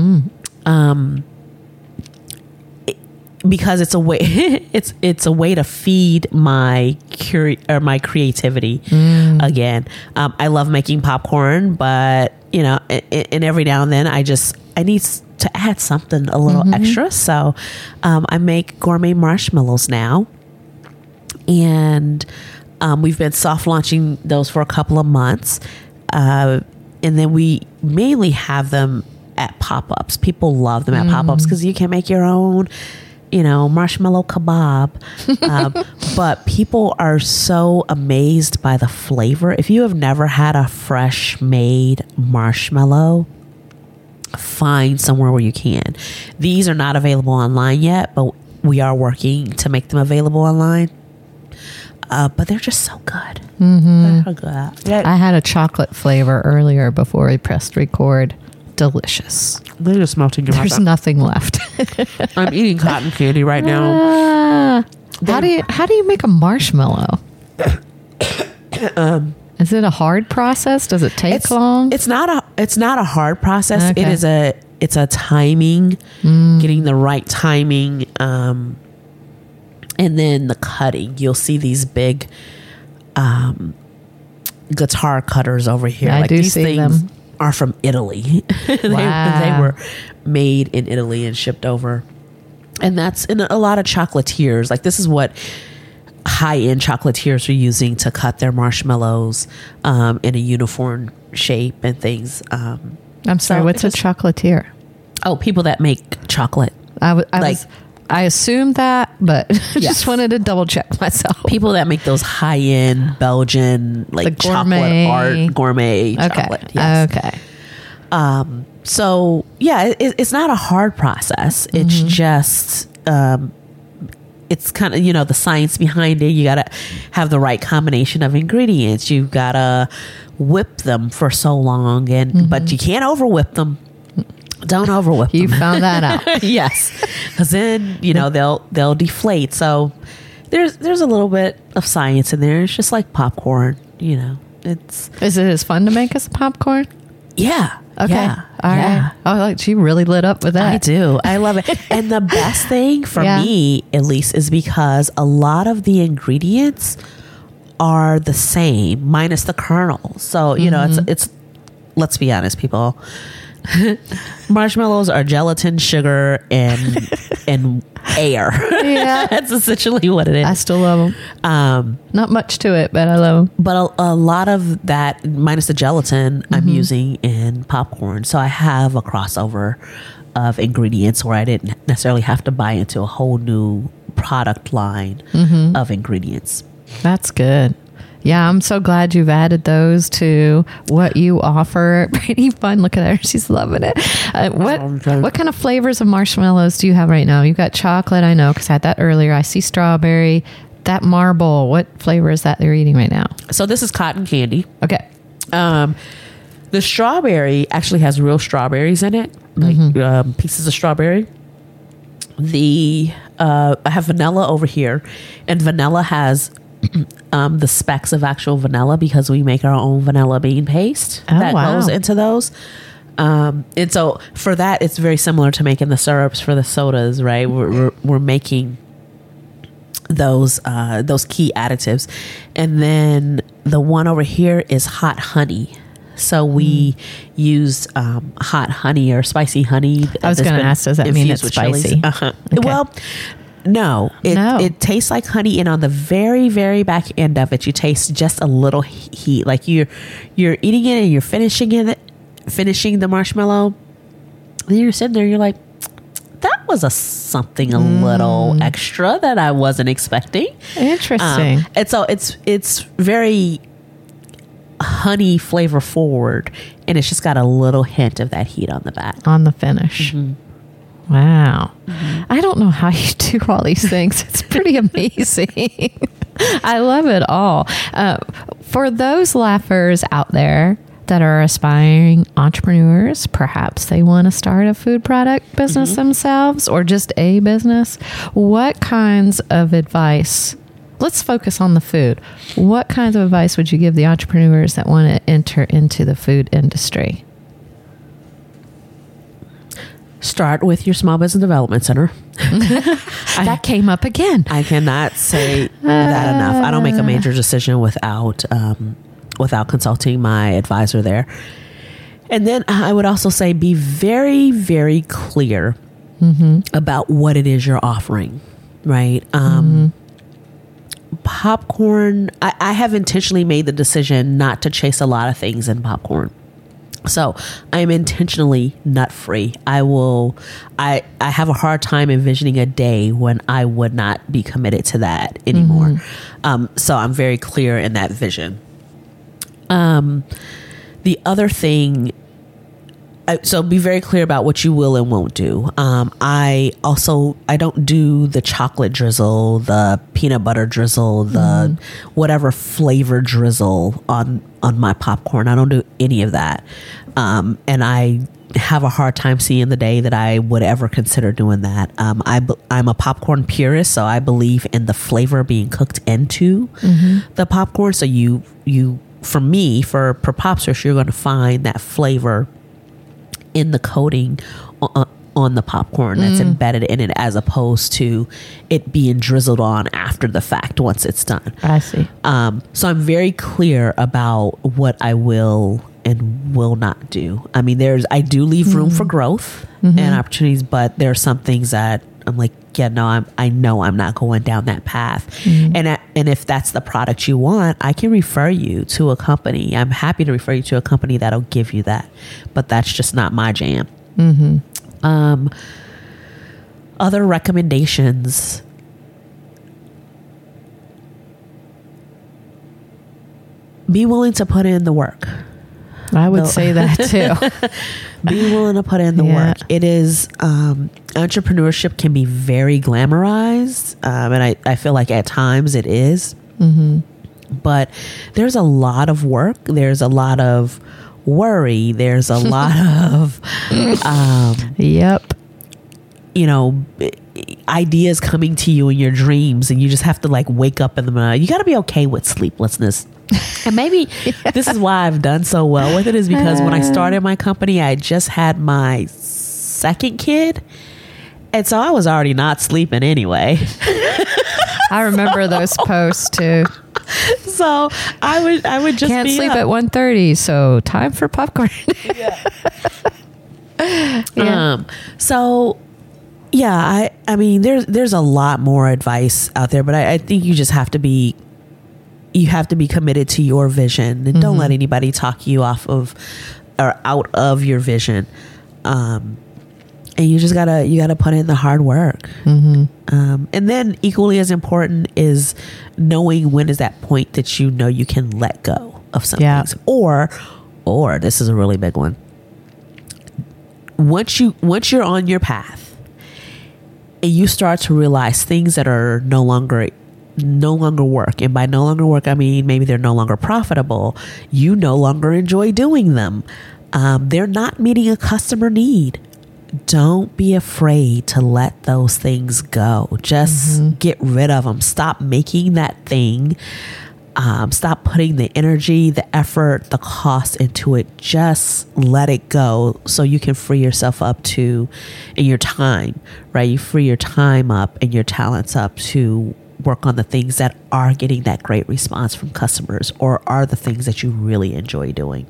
Because it's a way it's a way to feed my creativity again. I love making popcorn, but and every now and then I need to add something a little extra. So I make gourmet marshmallows now, and we've been soft launching those for a couple of months, and then we mainly have them at pop-ups. People love them at pop-ups because you can make your own marshmallow kebab. But people are so amazed by the flavor. If you have never had a fresh made marshmallow, find somewhere where you can. These are not available online yet, but we are working to make them available online. But they're just so good. I had a chocolate flavor earlier before we pressed record. Delicious. They're just melting in my There's mouth. nothing left. I'm eating cotton candy right now. How do you make a marshmallow? Is it a hard process? Does it take long? It's not a hard process. Okay. It's a timing, getting the right timing, and then the cutting. You'll see these big guitar cutters over here. I do these see things them. are from Italy. They were made in Italy and shipped over. And that's in a lot of chocolatiers. Like, this is what high-end chocolatiers are using to cut their marshmallows in a uniform shape and things. I'm sorry, what's a chocolatier? Oh, people that make chocolate. I assumed that, but Yes. just wanted to double check myself. People that make those high-end Belgian, The chocolate art, gourmet Okay. chocolate. Yes. Okay. So, yeah, it's not a hard process. It's just, it's kind of, the science behind it. You got to have the right combination of ingredients. You got to whip them for so long, but you can't over whip them. Don't over whip them. You found that out. Yes. Because then, they'll deflate. So there's a little bit of science in there. It's just like popcorn, Is it as fun to make as popcorn? Yeah. Okay. Yeah. All right. Oh, she really lit up with that. I do. I love it. And the best thing for me, at least, is because a lot of the ingredients are the same, minus the kernel. So, it's let's be honest, people. Marshmallows are gelatin, sugar, and air. Yeah. That's essentially what it is. I still love them. Not much to it, but I love them. But a lot of that, minus the gelatin, I'm using in popcorn. So I have a crossover of ingredients where I didn't necessarily have to buy into a whole new product line of ingredients. That's good. Yeah, I'm so glad you've added those to what you offer. Pretty fun. Look at her. She's loving it. What kind of flavors of marshmallows do you have right now? You've got chocolate, I know, because I had that earlier. I see strawberry. That marble, what flavor is that you're eating right now? So this is cotton candy. Okay. The strawberry actually has real strawberries in it, like pieces of strawberry. I have vanilla over here, and vanilla has the specks of actual vanilla because we make our own vanilla bean paste that goes into those. And so for that, it's very similar to making the syrups for the sodas, right? We're making those key additives. And then the one over here is hot honey. So we used hot honey or spicy honey. I was going to ask, does that mean it's spicy? Okay. Well, no. It tastes like honey, and on the very, very back end of it, you taste just a little heat. Like you're eating it and you're finishing the marshmallow. Then you're sitting there, you're like, that was something a little extra that I wasn't expecting. Interesting. And so it's very honey flavor forward, and it's just got a little hint of that heat on the back. On the finish. Wow. I don't know how you do all these things. It's pretty amazing. I love it all. For those laughers out there that are aspiring entrepreneurs, perhaps they want to start a food product business themselves or just a business, what kinds of advice? Let's focus on the food. What kinds of advice would you give the entrepreneurs that want to enter into the food industry? Start with your Small Business Development Center. That came up again. I cannot say that enough. I don't make a major decision without consulting my advisor there. And then I would also say be very, very clear about what it is you're offering, right? Popcorn, I have intentionally made the decision not to chase a lot of things in popcorn. So I am intentionally nut free. I have a hard time envisioning a day when I would not be committed to that anymore. So I'm very clear in that vision. The other thing So be very clear about what you will and won't do. I don't do the chocolate drizzle, the peanut butter drizzle, the whatever flavor drizzle on my popcorn. I don't do any of that. And I have a hard time seeing the day that I would ever consider doing that. I'm a popcorn purist, so I believe in the flavor being cooked into the popcorn. So for Popsters, you're going to find that flavor in the coating on the popcorn that's embedded in it, as opposed to it being drizzled on after the fact once it's done. I see. So I'm very clear about what I will and will not do. I mean, I do leave room for growth and opportunities, but there are some things that I'm like, yeah, no, I know I'm not going down that path. And if that's the product you want, I can refer you to a company. I'm happy to refer you to a company that'll give you that, but that's just not my jam. Other recommendations. Be willing to put in the work. I would say that too. Be willing to put in the work. It is, entrepreneurship can be very glamorized. And I feel like at times it is. But there's a lot of work. There's a lot of worry. There's a lot of, ideas coming to you in your dreams, and you just have to like wake up in the morning. You got to be okay with sleeplessness. And maybe this is why I've done so well with it, is because when I started my company, I just had my second kid. And so I was already not sleeping anyway. I remember those posts too. So I would just can't be sleep up at 1:30, so time for popcorn. I mean, there's a lot more advice out there, but I think you just have to be committed to your vision, and don't let anybody talk you off of or out of your vision. And you just gotta put in the hard work. And then equally as important is knowing when is that point that you know you can let go of some things. Or this is a really big one. Once you're on your path and you start to realize things that are no longer work, and by no longer work, I mean maybe they're no longer profitable, you no longer enjoy doing them, they're not meeting a customer need, don't be afraid to let those things go. Just get rid of them. Stop making that thing. Stop putting the energy, the effort, the cost into it. Just let it go so you can free yourself up in your time, right? You free your time up and your talents up to work on the things that are getting that great response from customers, or are the things that you really enjoy doing.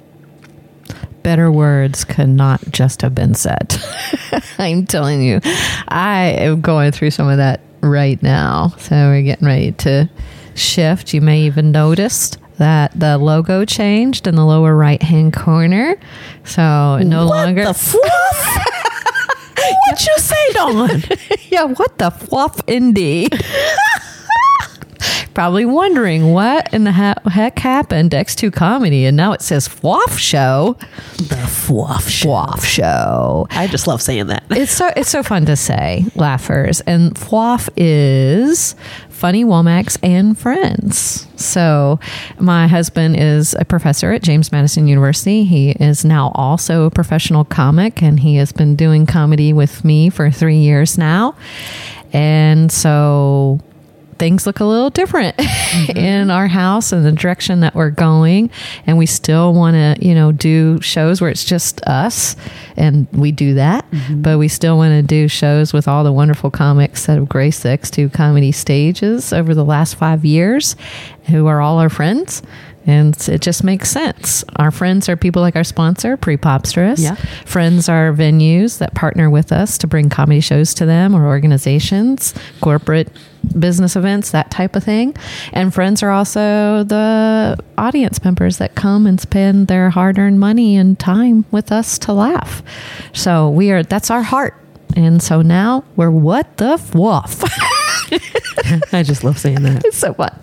Better words could not just have been said. I'm telling you, I am going through some of that right now. So we're getting ready to shift. You may even notice that the logo changed in the lower right-hand corner. So no longer... What the fluff? What you say, Dawn? Yeah, what the fluff, indeed. Probably wondering what in the heck happened to X2 Comedy, and now it says Fluff Show. The Fluff Show. Fluff Show. I just love saying that. It's so fun to say, laughers. And Fluff is Funny Womax and Friends. So my husband is a professor at James Madison University. He is now also a professional comic, and he has been doing comedy with me for 3 years now. And so things look a little different in our house and the direction that we're going. And we still want to, do shows where it's just us, and we do that. But we still want to do shows with all the wonderful comics that have graced the X2 Comedy stages over the last 5 years, who are all our friends. And it just makes sense. Our friends are people like our sponsor, Pre-Popstress. Yeah. Friends are venues that partner with us to bring comedy shows to them, or organizations, corporate business events, that type of thing. And friends are also the audience members that come and spend their hard-earned money and time with us to laugh. So that's our heart. And so now we're what the fluff. I just love saying that. It's so fun.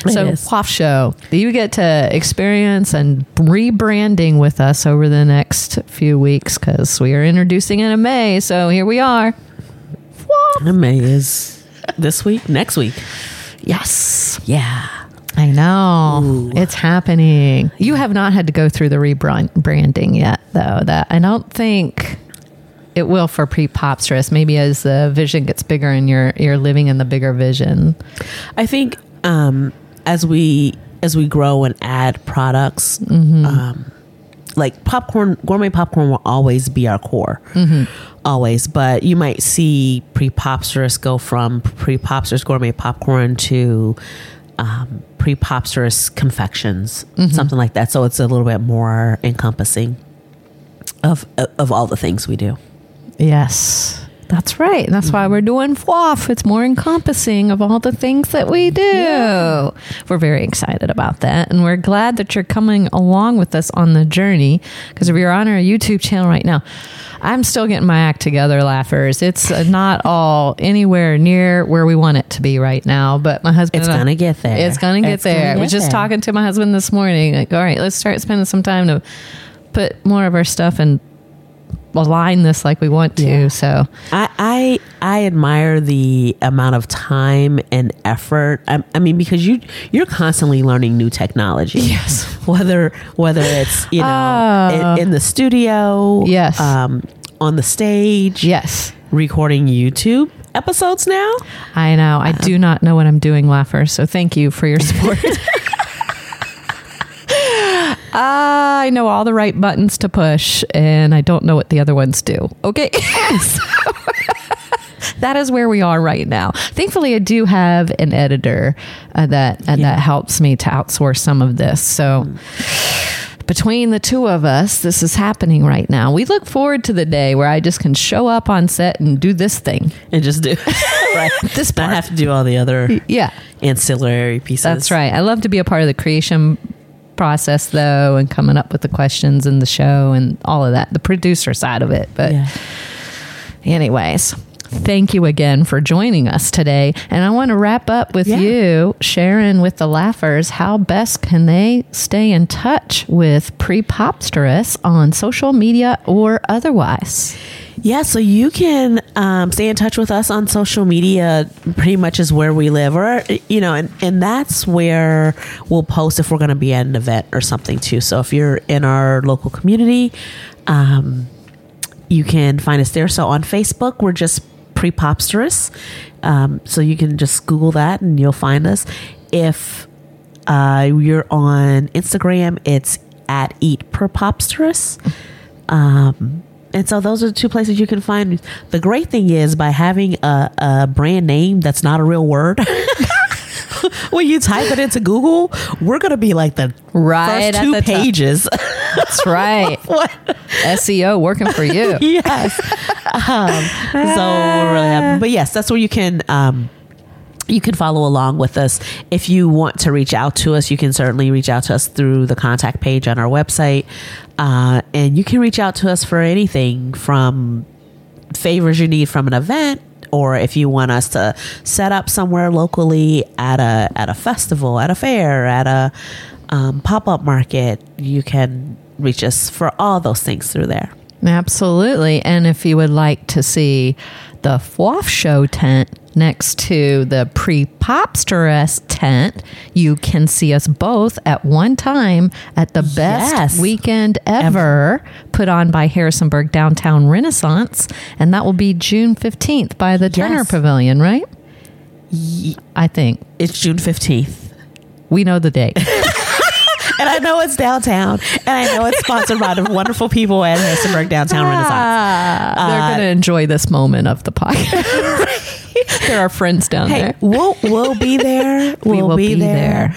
So WAF Show, you get to experience and rebranding with us over the next few weeks because we are introducing it in May. So here we are. WAF. May is this week, next week. Yes. Yeah. I know. Ooh. It's happening. You have not had to go through the rebranding yet, though. That I don't think it will for Prepopsterous. Maybe as the vision gets bigger and you're living in the bigger vision. I think as we grow and add products, like gourmet popcorn will always be our core, always. But you might see Prepopsterous go from Prepopsterous gourmet popcorn to Prepopsterous confections, something like that. So it's a little bit more encompassing of all the things we do. Yes. That's right. That's why we're doing WAF. It's more encompassing of all the things that we do. Yeah. We're very excited about that. And we're glad that you're coming along with us on the journey. Because if you're on our YouTube channel right now, I'm still getting my act together, Laughers. It's not all anywhere near where we want it to be right now. But my husband... It's going to get there. It's going to get there. I was just talking to my husband this morning. Like, all right, let's start spending some time to put more of our stuff and align this like we want to. Yeah. So I admire the amount of time and effort. I mean, because you're constantly learning new technology. Yes. Whether it's in the studio. Yes. On the stage. Yes. Recording YouTube episodes now. I know. I do not know what I'm doing, Laughers. So thank you for your support. I know all the right buttons to push, and I don't know what the other ones do. Okay. So, that is where we are right now. Thankfully, I do have an editor that helps me to outsource some of this. So between the two of us, this is happening right now. We look forward to the day where I just can show up on set and do this thing. And just do right. This part. Not have to do all the other ancillary pieces. That's right. I love to be a part of the creation process, though, and coming up with the questions in the show and all of that, the producer side of it. But anyways, thank you again for joining us today. And I want to wrap up with you sharing with the Laughers how best can they stay in touch with Prepopsterous on social media or otherwise. Yeah, so you can stay in touch with us on social media, pretty much is where we live, or, and that's where we'll post if we're going to be at an event or something too. So if you're in our local community, you can find us there. So on Facebook, we're just Prepopsterous. So you can just Google that and you'll find us. If you're on Instagram, it's at @EatPrepopsterous. And so those are the two places you can find. The great thing is by having a brand name that's not a real word, when you type it into Google, we're going to be like the first two pages. That's right. SEO working for you. Yes. So we're really happy. But yes, that's where you can follow along with us. If you want to reach out to us, you can certainly reach out to us through the contact page on our website. And you can reach out to us for anything from favors you need from an event, or if you want us to set up somewhere locally at a festival, at a fair, at a pop-up market, you can reach us for all those things through there. Absolutely. And if you would like to see the WAF Show tent next to the Prepopsterous tent, you can see us both at one time at the best weekend ever put on by Harrisonburg Downtown Renaissance. And that will be June 15th by the Turner Pavilion, right? I think. It's June 15th. We know the date. And I know it's downtown, and I know it's sponsored by the wonderful people at Harrisonburg Downtown Renaissance. They're going to enjoy this moment of the podcast. There are friends down there. We'll be there. We'll be there.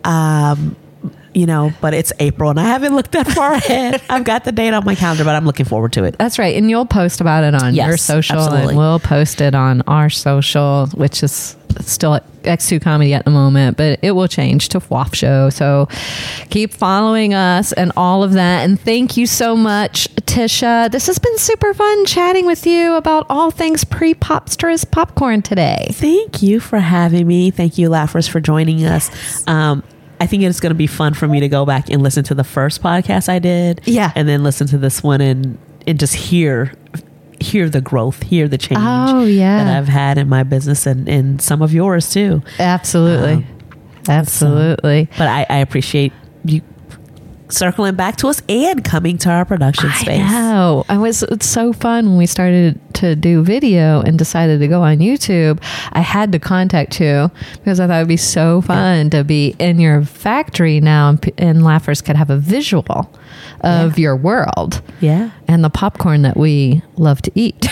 But it's April, and I haven't looked that far ahead. I've got the date on my calendar, but I'm looking forward to it. That's right. And you'll post about it on your social, and we'll post it on our social, which is still at X2 Comedy at the moment, but it will change to WAF Show. So keep following us and all of that. And thank you so much, Tisha. This has been super fun chatting with you about all things pre-Popsterous popcorn today. Thank you for having me. Thank you, Laughers, for joining us. I think it's going to be fun for me to go back and listen to the first podcast I did. Yeah. And then listen to this one and just hear the growth, hear the change that I've had in my business and some of yours too. Absolutely. Absolutely. But I appreciate you circling back to us and coming to our production space. I know. It's so fun when we started to do video and decided to go on YouTube. I had to contact you because I thought it would be so fun to be in your factory now and Laughers could have a visual of your world. Yeah. And the popcorn that we love to eat.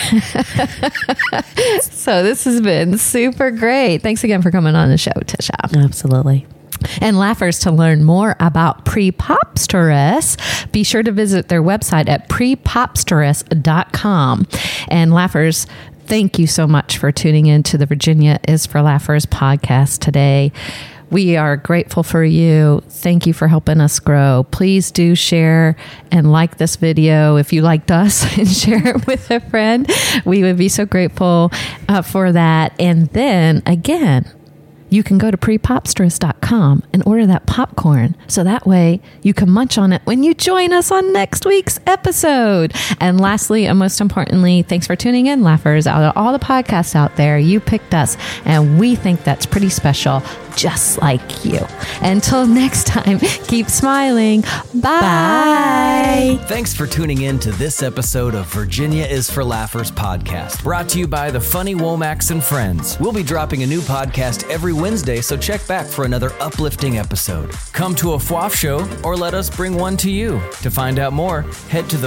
So this has been super great. Thanks again for coming on the show, Tisha. Absolutely. And Laughers, to learn more about Pre-Popsterous, be sure to visit their website at prepopsterous.com. And Laughers, thank you so much for tuning in to the Virginia is for Laughers podcast today. We are grateful for you. Thank you for helping us grow. Please do share and like this video if you liked us and share it with a friend. We would be so grateful for that. And then again, you can go to prepopsterous.com and order that popcorn. So that way you can munch on it when you join us on next week's episode. And lastly, and most importantly, thanks for tuning in, Laughers. Out of all the podcasts out there, you picked us, and we think that's pretty special, just like you. Until next time, keep smiling. Bye. Thanks for tuning in to this episode of Virginia is for Laughers podcast, brought to you by the Funny Womax and Friends. We'll be dropping a new podcast every Wednesday, so check back for another uplifting episode. Come to a FWAF show or let us bring one to you. To find out more, head to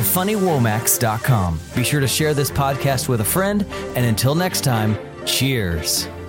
thefunnywomax.com. Be sure to share this podcast with a friend, and until next time, cheers.